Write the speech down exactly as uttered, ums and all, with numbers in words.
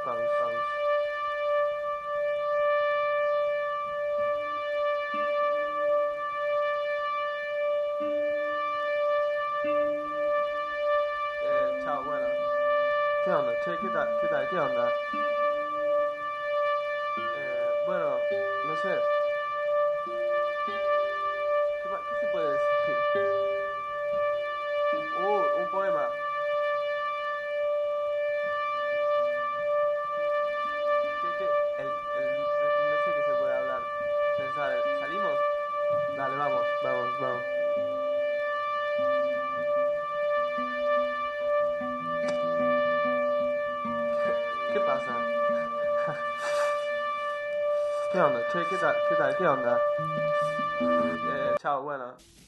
Pause, pause. Eh, chao, bueno. ¿Qué onda? Che, ¿qué tal? ¿Qué tal? ¿Qué onda? Eh, bueno, no sé. ¿Qué, ma- qué se puede decir? Uh, un poema. ¿Qué, qué? El, el, el- no sé qué se puede hablar. Pensar, ¿salimos? Dale, vamos, vamos, vamos. ¿Qué pasa? ¿Qué onda? Che, ¿qué tal? ¿Qué tal? ¿Qué onda? Eh, chao, bueno.